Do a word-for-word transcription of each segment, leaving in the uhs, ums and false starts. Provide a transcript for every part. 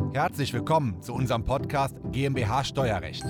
Herzlich willkommen zu unserem Podcast GmbH Steuerrecht.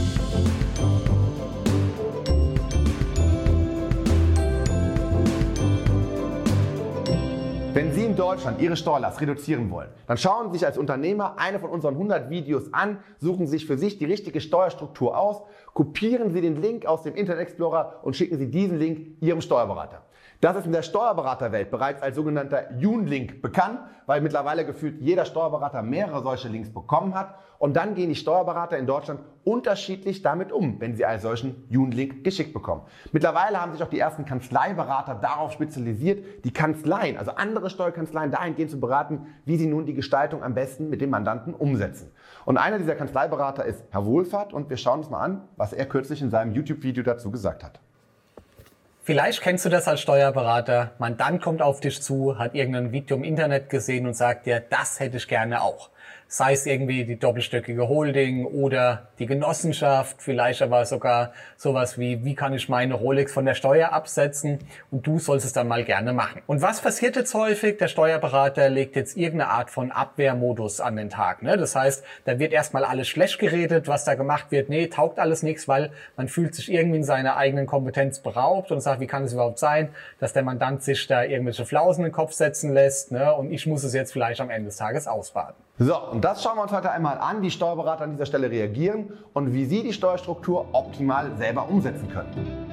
Wenn Sie in Deutschland Ihre Steuerlast reduzieren wollen, dann schauen Sie sich als Unternehmer eine von unseren hundert Videos an, suchen sich für sich die richtige Steuerstruktur aus, kopieren Sie den Link aus dem Internet Explorer und schicken Sie diesen Link Ihrem Steuerberater. Das ist in der Steuerberaterwelt bereits als sogenannter Joon-Link bekannt, weil mittlerweile gefühlt jeder Steuerberater mehrere solche Links bekommen hat. Und dann gehen die Steuerberater in Deutschland unterschiedlich damit um, wenn sie einen solchen Joon-Link geschickt bekommen. Mittlerweile haben sich auch die ersten Kanzleiberater darauf spezialisiert, die Kanzleien, also andere Steuerkanzleien, dahingehend zu beraten, wie sie nun die Gestaltung am besten mit dem Mandanten umsetzen. Und einer dieser Kanzleiberater ist Herr Wohlfahrt und wir schauen uns mal an, was er kürzlich in seinem YouTube-Video dazu gesagt hat. Vielleicht kennst du das als Steuerberater. Mandant kommt auf dich zu, hat irgendein Video im Internet gesehen und sagt dir, das hätte ich gerne auch. Sei es irgendwie die doppelstöckige Holding oder die Genossenschaft, vielleicht aber sogar sowas wie, wie kann ich meine Rolex von der Steuer absetzen, und du sollst es dann mal gerne machen. Und was passiert jetzt häufig? Der Steuerberater legt jetzt irgendeine Art von Abwehrmodus an den Tag. Ne? Das heißt, da wird erstmal alles schlecht geredet, was da gemacht wird. Nee, taugt alles nichts, weil man fühlt sich irgendwie in seiner eigenen Kompetenz beraubt und sagt, wie kann es überhaupt sein, dass der Mandant sich da irgendwelche Flausen in den Kopf setzen lässt, ne? Und ich muss es jetzt vielleicht am Ende des Tages ausbaden. So, und das schauen wir uns heute einmal an, wie Steuerberater an dieser Stelle reagieren und wie Sie die Steuerstruktur optimal selber umsetzen können.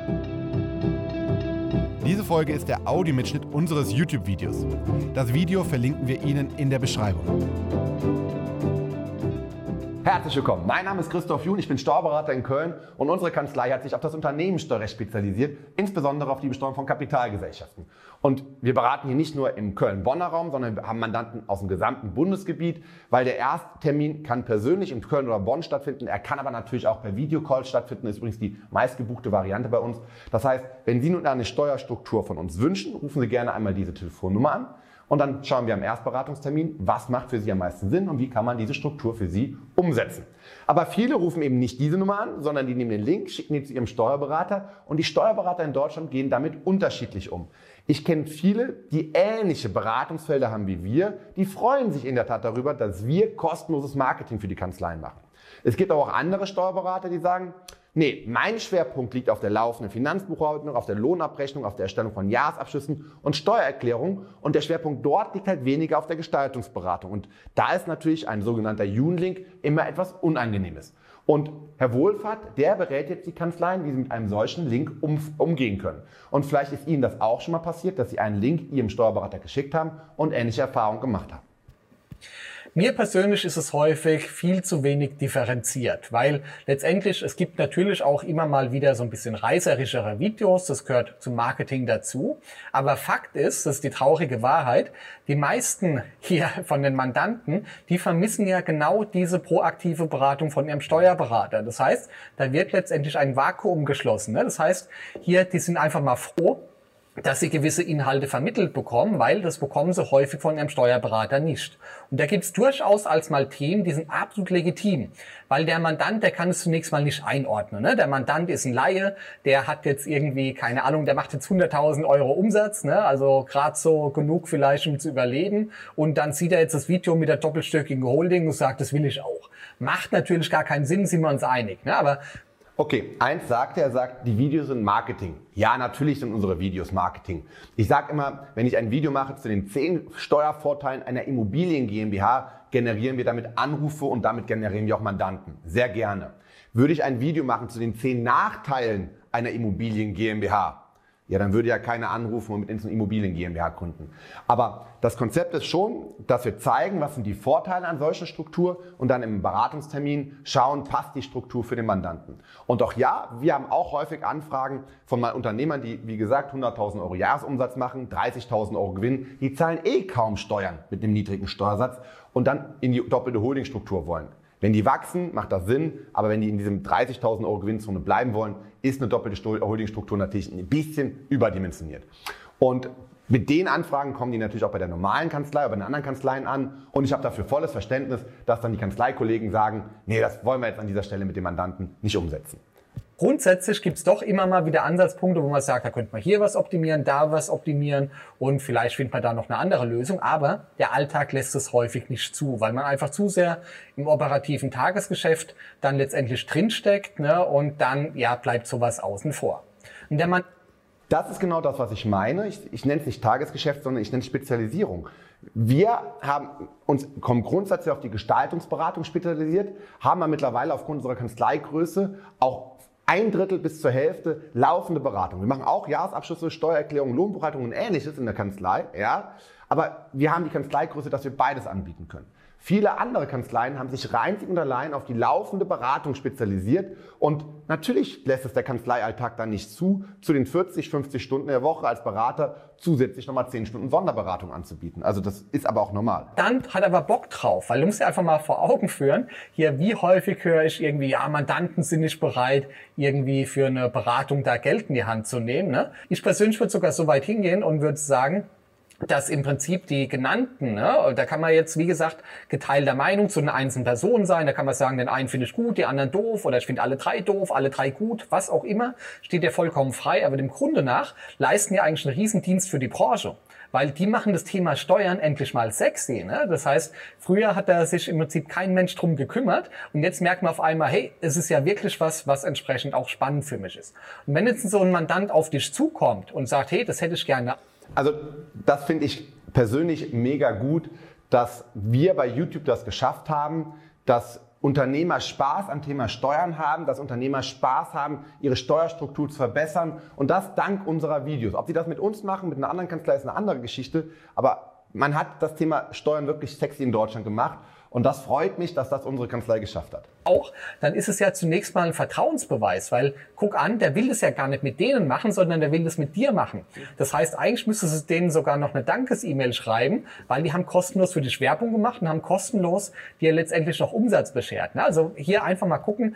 Diese Folge ist der Audiomitschnitt unseres YouTube-Videos. Das Video verlinken wir Ihnen in der Beschreibung. Herzlich willkommen, mein Name ist Christoph Juhn, ich bin Steuerberater in Köln und unsere Kanzlei hat sich auf das Unternehmenssteuerrecht spezialisiert, insbesondere auf die Besteuerung von Kapitalgesellschaften. Und wir beraten hier nicht nur im Köln-Bonner Raum, sondern wir haben Mandanten aus dem gesamten Bundesgebiet, weil der Ersttermin kann persönlich in Köln oder Bonn stattfinden, er kann aber natürlich auch per Videocall stattfinden, das ist übrigens die meistgebuchte Variante bei uns. Das heißt, wenn Sie nun eine Steuerstruktur von uns wünschen, rufen Sie gerne einmal diese Telefonnummer an. Und dann schauen wir am Erstberatungstermin, was macht für Sie am meisten Sinn und wie kann man diese Struktur für Sie umsetzen. Aber viele rufen eben nicht diese Nummer an, sondern die nehmen den Link, schicken ihn zu ihrem Steuerberater und die Steuerberater in Deutschland gehen damit unterschiedlich um. Ich kenne viele, die ähnliche Beratungsfelder haben wie wir, die freuen sich in der Tat darüber, dass wir kostenloses Marketing für die Kanzleien machen. Es gibt aber auch andere Steuerberater, die sagen, nee, mein Schwerpunkt liegt auf der laufenden Finanzbuchhaltung, auf der Lohnabrechnung, auf der Erstellung von Jahresabschlüssen und Steuererklärungen und der Schwerpunkt dort liegt halt weniger auf der Gestaltungsberatung. Und da ist natürlich ein sogenannter Joon-Link immer etwas Unangenehmes. Und Herr Wohlfahrt, der berät jetzt die Kanzleien, wie sie mit einem solchen Link um, umgehen können. Und vielleicht ist Ihnen das auch schon mal passiert, dass Sie einen Link Ihrem Steuerberater geschickt haben und ähnliche Erfahrungen gemacht haben. Mir persönlich ist es häufig viel zu wenig differenziert, weil letztendlich, es gibt natürlich auch immer mal wieder so ein bisschen reißerischere Videos, das gehört zum Marketing dazu. Aber Fakt ist, das ist die traurige Wahrheit, die meisten hier von den Mandanten, die vermissen ja genau diese proaktive Beratung von ihrem Steuerberater. Das heißt, da wird letztendlich ein Vakuum geschlossen. Das heißt, hier, die sind einfach mal froh, dass sie gewisse Inhalte vermittelt bekommen, weil das bekommen sie häufig von ihrem Steuerberater nicht. Und da gibt es durchaus als mal Themen, die sind absolut legitim, weil der Mandant, der kann es zunächst mal nicht einordnen. Ne? Der Mandant ist ein Laie, der hat jetzt irgendwie, keine Ahnung, der macht jetzt hunderttausend Euro Umsatz, ne? Also gerade so genug vielleicht, um zu überleben. Und dann sieht er jetzt das Video mit der doppelstöckigen Holding und sagt, das will ich auch. Macht natürlich gar keinen Sinn, sind wir uns einig. Ne? Aber okay, eins sagt er, er sagt, die Videos sind Marketing. Ja, natürlich sind unsere Videos Marketing. Ich sage immer, wenn ich ein Video mache zu den zehn Steuervorteilen einer Immobilien GmbH, generieren wir damit Anrufe und damit generieren wir auch Mandanten. Sehr gerne. Würde ich ein Video machen zu den zehn Nachteilen einer Immobilien GmbH, ja, dann würde ja keiner anrufen und mit uns eine Immobilien GmbH gründen. Aber das Konzept ist schon, dass wir zeigen, was sind die Vorteile an solcher Struktur und dann im Beratungstermin schauen, passt die Struktur für den Mandanten. Und auch ja, wir haben auch häufig Anfragen von mal Unternehmern, die wie gesagt hunderttausend Euro Jahresumsatz machen, dreißigtausend Euro Gewinn, die zahlen eh kaum Steuern mit dem niedrigen Steuersatz und dann in die doppelte Holdingstruktur wollen. Wenn die wachsen, macht das Sinn, aber wenn die in diesem dreißigtausend Euro Gewinnzone bleiben wollen, ist eine doppelte Holdingstruktur natürlich ein bisschen überdimensioniert. Und mit den Anfragen kommen die natürlich auch bei der normalen Kanzlei, aber bei den anderen Kanzleien an. Und ich habe dafür volles Verständnis, dass dann die Kanzleikollegen sagen, nee, das wollen wir jetzt an dieser Stelle mit dem Mandanten nicht umsetzen. grundsätzlich gibt es doch immer mal wieder Ansatzpunkte, wo man sagt, da könnte man hier was optimieren, da was optimieren und vielleicht findet man da noch eine andere Lösung. Aber der Alltag lässt es häufig nicht zu, weil man einfach zu sehr im operativen Tagesgeschäft dann letztendlich drinsteckt, ne, und dann ja bleibt sowas außen vor. Und der Mann Das ist genau das, was ich meine. Ich, ich nenne es nicht Tagesgeschäft, sondern ich nenne es Spezialisierung. Wir haben uns kommen grundsätzlich auf die Gestaltungsberatung spezialisiert, haben aber mittlerweile aufgrund unserer Kanzleigröße auch ein Drittel bis zur Hälfte laufende Beratung. Wir machen auch Jahresabschlüsse, Steuererklärungen, Lohnbuchhaltung und Ähnliches in der Kanzlei, ja. Aber wir haben die Kanzleigröße, dass wir beides anbieten können. Viele andere Kanzleien haben sich einzig und allein auf die laufende Beratung spezialisiert und natürlich lässt es der Kanzleialltag dann nicht zu, zu den vierzig, fünfzig Stunden der Woche als Berater zusätzlich nochmal zehn Stunden Sonderberatung anzubieten. Also das ist aber auch normal. Dann hat aber Bock drauf, weil du musst dir einfach mal vor Augen führen, hier wie häufig höre ich irgendwie, ja, Mandanten sind nicht bereit, irgendwie für eine Beratung da Geld in die Hand zu nehmen. Ne? Ich persönlich würde sogar so weit hingehen und würde sagen, dass im Prinzip die genannten, ne, da kann man jetzt, wie gesagt, geteilter Meinung zu den einzelnen Personen sein. Da kann man sagen, den einen finde ich gut, die anderen doof oder ich finde alle drei doof, alle drei gut, was auch immer, steht ja vollkommen frei. Aber dem Grunde nach leisten ja eigentlich einen Riesendienst für die Branche. Weil die machen das Thema Steuern endlich mal sexy. Ne? Das heißt, früher hat da sich im Prinzip kein Mensch drum gekümmert und jetzt merkt man auf einmal, hey, es ist ja wirklich was, was entsprechend auch spannend für mich ist. Und wenn jetzt so ein Mandant auf dich zukommt und sagt, hey, das hätte ich gerne. Also das finde ich persönlich mega gut, dass wir bei YouTube das geschafft haben, dass Unternehmer Spaß am Thema Steuern haben, dass Unternehmer Spaß haben, ihre Steuerstruktur zu verbessern und das dank unserer Videos. Ob sie das mit uns machen, mit einer anderen Kanzlei, ist eine andere Geschichte, aber man hat das Thema Steuern wirklich sexy in Deutschland gemacht. Und das freut mich, dass das unsere Kanzlei geschafft hat. Auch, dann ist es ja zunächst mal ein Vertrauensbeweis, weil guck an, der will das ja gar nicht mit denen machen, sondern der will das mit dir machen. Das heißt, eigentlich müsstest du denen sogar noch eine Dankes-E-Mail schreiben, weil die haben kostenlos für dich Werbung gemacht und haben kostenlos dir letztendlich noch Umsatz beschert. Also hier einfach mal gucken.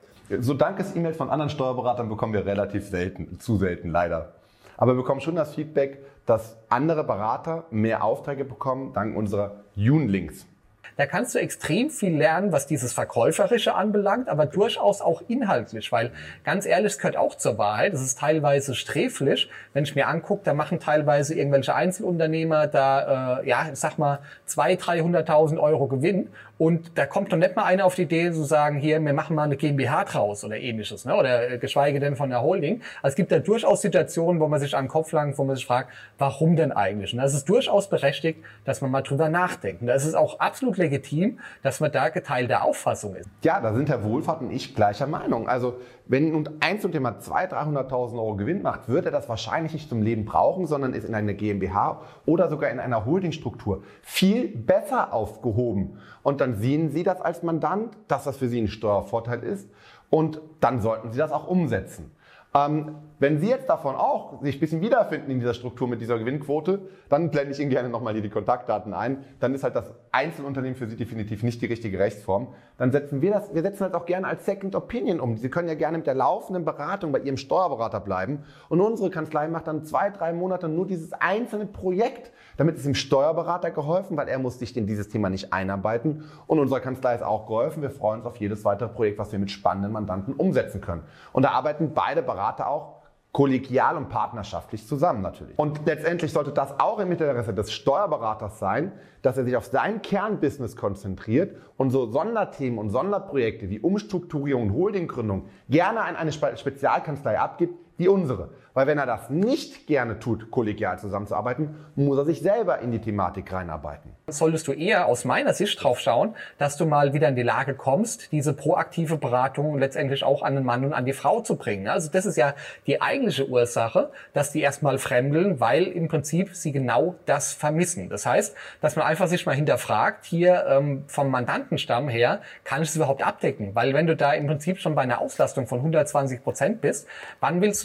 So Dankes-E-Mails von anderen Steuerberatern bekommen wir relativ selten, zu selten leider. Aber wir bekommen schon das Feedback, dass andere Berater mehr Aufträge bekommen, dank unserer Jun-Links. Da kannst du extrem viel lernen, was dieses Verkäuferische anbelangt, aber durchaus auch inhaltlich, weil ganz ehrlich, es gehört auch zur Wahrheit. Es ist teilweise sträflich, wenn ich mir angucke, da machen teilweise irgendwelche Einzelunternehmer da, äh, ja, ich sag mal, zweihunderttausend, dreihunderttausend Euro Gewinn und da kommt doch nicht mal einer auf die Idee zu sagen, hier, wir machen mal eine GmbH draus oder ähnliches, ne? Oder äh, geschweige denn von der Holding. Also es gibt da durchaus Situationen, wo man sich an den Kopf langt, wo man sich fragt, warum denn eigentlich? Und das ist durchaus berechtigt, dass man mal drüber nachdenkt. Und da ist es auch absolut legitim, dass man da geteilter Auffassung ist. Ja, da sind Herr Wohlfahrt und ich gleicher Meinung. Also wenn ein Einzelunternehmer zweihunderttausend, dreihunderttausend Euro Gewinn macht, wird er das wahrscheinlich nicht zum Leben brauchen, sondern ist in einer GmbH oder sogar in einer Holdingstruktur viel besser aufgehoben. Und dann sehen Sie das als Mandant, dass das für Sie ein Steuervorteil ist und dann sollten Sie das auch umsetzen. Ähm, wenn Sie jetzt davon auch sich ein bisschen wiederfinden in dieser Struktur mit dieser Gewinnquote, dann blende ich Ihnen gerne nochmal hier die Kontaktdaten ein. Dann ist halt das Einzelunternehmen für Sie definitiv nicht die richtige Rechtsform. Dann setzen wir das, wir setzen das auch gerne als Second Opinion um. Sie können ja gerne mit der laufenden Beratung bei Ihrem Steuerberater bleiben. Und unsere Kanzlei macht dann zwei, drei Monate nur dieses einzelne Projekt. Damit ist dem Steuerberater geholfen, weil er muss sich in dieses Thema nicht einarbeiten. Und unserer Kanzlei ist auch geholfen. Wir freuen uns auf jedes weitere Projekt, was wir mit spannenden Mandanten umsetzen können. Und da arbeiten beide Berater auch kollegial und partnerschaftlich zusammen natürlich. Und letztendlich sollte das auch im Interesse des Steuerberaters sein, dass er sich auf sein Kernbusiness konzentriert und so Sonderthemen und Sonderprojekte wie Umstrukturierung und Holdinggründung gerne an eine Spezialkanzlei abgibt, wie unsere. Weil wenn er das nicht gerne tut, kollegial zusammenzuarbeiten, muss er sich selber in die Thematik reinarbeiten. Solltest du eher aus meiner Sicht drauf schauen, dass du mal wieder in die Lage kommst, diese proaktive Beratung letztendlich auch an den Mann und an die Frau zu bringen. Also das ist ja die eigentliche Ursache, dass die erstmal fremdeln, weil im Prinzip sie genau das vermissen. Das heißt, dass man einfach sich mal hinterfragt, hier ähm, vom Mandantenstamm her, kann ich es überhaupt abdecken? Weil wenn du da im Prinzip schon bei einer Auslastung von hundertzwanzig Prozent bist, wann willst du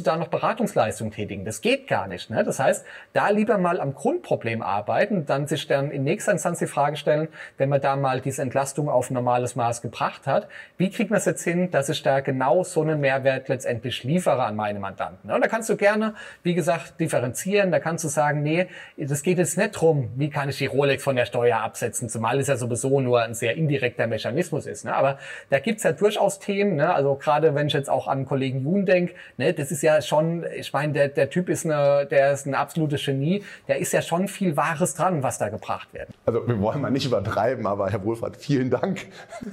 du da noch Beratungsleistung tätigen? Das geht gar nicht. Ne? Das heißt, da lieber mal am Grundproblem arbeiten, dann sich dann in nächster Instanz die Frage stellen, wenn man da mal diese Entlastung auf ein normales Maß gebracht hat, wie kriegt man es jetzt hin, dass ich da genau so einen Mehrwert letztendlich liefere an meine Mandanten? Und da kannst du gerne, wie gesagt, differenzieren. Da kannst du sagen, nee, das geht jetzt nicht drum, wie kann ich die Rolex von der Steuer absetzen, zumal es ja sowieso nur ein sehr indirekter Mechanismus ist. Ne? Aber da gibt's ja durchaus Themen, ne? Also gerade wenn ich jetzt auch an den Kollegen Jun denke, ne? Das ist ja schon, ich meine, der, der Typ ist eine, der ist ein absolutes Genie, der ist ja schon viel Wahres dran, was da gebracht wird. Also wir wollen mal nicht übertreiben, aber Herr Wohlfahrt, vielen Dank.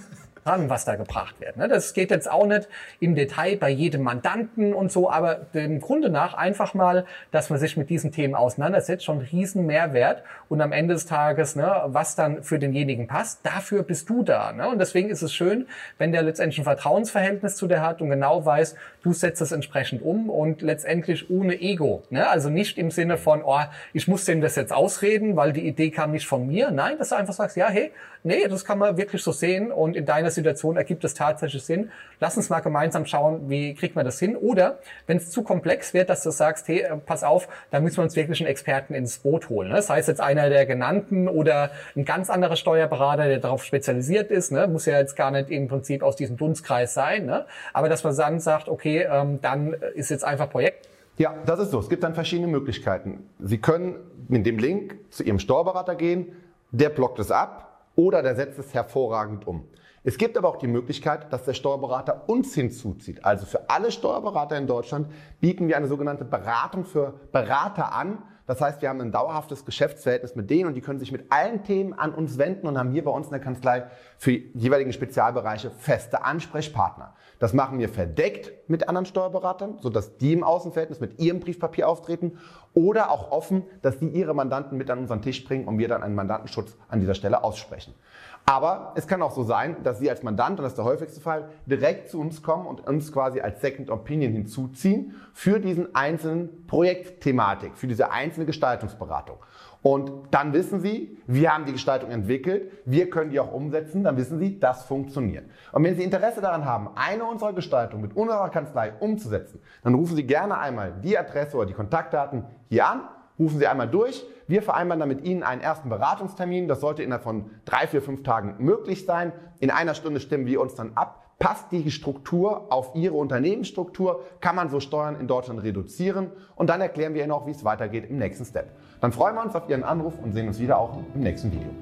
Dran, was da gebracht wird. Das geht jetzt auch nicht im Detail bei jedem Mandanten und so, aber dem Grunde nach einfach mal, dass man sich mit diesen Themen auseinandersetzt, schon ein riesen Mehrwert und am Ende des Tages, ne, was dann für denjenigen passt, dafür bist du da. Ne? Und deswegen ist es schön, wenn der letztendlich ein Vertrauensverhältnis zu dir hat und genau weiß, du setzt es entsprechend um und letztendlich ohne Ego. Ne? Also nicht im Sinne von, oh, ich muss dem das jetzt ausreden, weil die Idee kam nicht von mir. Nein, dass du einfach sagst, ja, hey, nee, das kann man wirklich so sehen und in deiner Situation ergibt es tatsächlich Sinn. Lass uns mal gemeinsam schauen, wie kriegt man das hin. Oder wenn es zu komplex wird, dass du sagst, hey, pass auf, da müssen wir uns wirklich einen Experten ins Boot holen. Ne? Das heißt jetzt einer der genannten oder ein ganz anderer Steuerberater, der darauf spezialisiert ist. Ne? Muss ja jetzt gar nicht im Prinzip aus diesem Dunstkreis sein. Ne? Aber dass man dann sagt, okay, ähm, dann ist jetzt einfach Projekt. Ja, das ist so. Es gibt dann verschiedene Möglichkeiten. Sie können mit dem Link zu Ihrem Steuerberater gehen, der blockt es ab oder der setzt es hervorragend um. Es gibt aber auch die Möglichkeit, dass der Steuerberater uns hinzuzieht. Also für alle Steuerberater in Deutschland bieten wir eine sogenannte Beratung für Berater an. Das heißt, wir haben ein dauerhaftes Geschäftsverhältnis mit denen und die können sich mit allen Themen an uns wenden und haben hier bei uns in der Kanzlei für die jeweiligen Spezialbereiche feste Ansprechpartner. Das machen wir verdeckt mit anderen Steuerberatern, sodass die im Außenverhältnis mit ihrem Briefpapier auftreten oder auch offen, dass die ihre Mandanten mit an unseren Tisch bringen und wir dann einen Mandantenschutz an dieser Stelle aussprechen. Aber es kann auch so sein, dass Sie als Mandant, und das ist der häufigste Fall, direkt zu uns kommen und uns quasi als Second Opinion hinzuziehen für diesen einzelnen Projektthematik, für diese einzelne Gestaltungsberatung. Und dann wissen Sie, wir haben die Gestaltung entwickelt, wir können die auch umsetzen, dann wissen Sie, das funktioniert. Und wenn Sie Interesse daran haben, eine unserer Gestaltungen mit unserer Kanzlei umzusetzen, dann rufen Sie gerne einmal die Adresse oder die Kontaktdaten hier an, rufen Sie einmal durch. Wir vereinbaren dann mit Ihnen einen ersten Beratungstermin. Das sollte innerhalb von drei, vier, fünf Tagen möglich sein. In einer Stunde stimmen wir uns dann ab. Passt die Struktur auf Ihre Unternehmensstruktur? Kann man so Steuern in Deutschland reduzieren? Und dann erklären wir Ihnen auch, wie es weitergeht im nächsten Step. Dann freuen wir uns auf Ihren Anruf und sehen uns wieder auch im nächsten Video.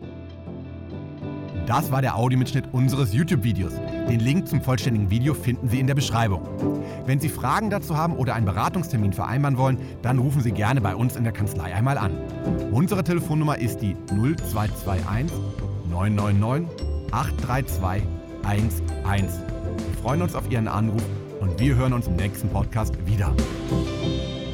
Das war der Audiomitschnitt unseres YouTube-Videos. Den Link zum vollständigen Video finden Sie in der Beschreibung. Wenn Sie Fragen dazu haben oder einen Beratungstermin vereinbaren wollen, dann rufen Sie gerne bei uns in der Kanzlei einmal an. Unsere Telefonnummer ist die null zwei zwei eins neun neun neun acht drei zwei eins eins. Wir freuen uns auf Ihren Anruf und wir hören uns im nächsten Podcast wieder.